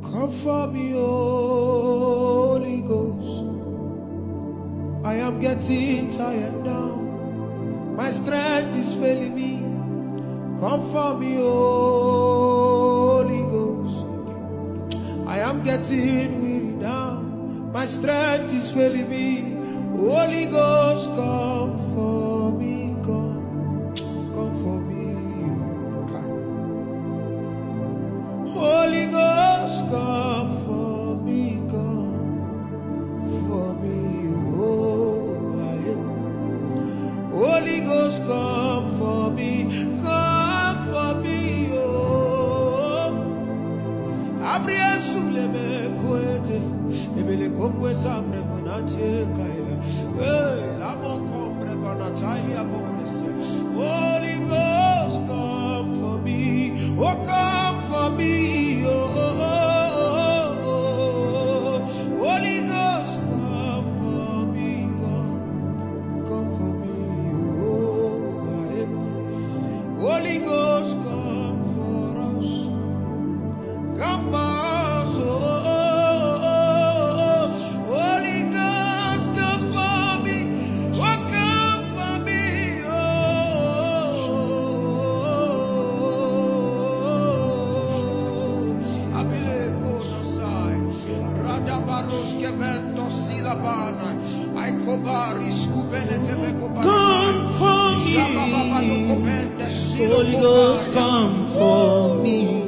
Come for me, Holy Ghost. I am getting tired now. My strength is failing me. Come for me, Holy Ghost. I am getting weary now. My strength is failing me. Holy Ghost, come for me, come for me. Holy Ghost, come for me, come for me. Oh, I am. Holy Ghost, come for me, come for me. Oh, Abriel Suleme Quete, Emile Comwe Sambre Bonate Kaila, La Mocombre Bonatalia Boris. Holy Ghost, come for me, oh, come for me. Oh, Holy Ghost, come for me, come for me. Oh, Holy Ghost, come for us, come for us. Oh, Holy Ghost, come for me, oh, come for me. Oh, Abileko Nasai, Radabaros Kevento Silabana, Aikobari Scuvelete Mekobari. Come for me, Holy Ghost, come for me.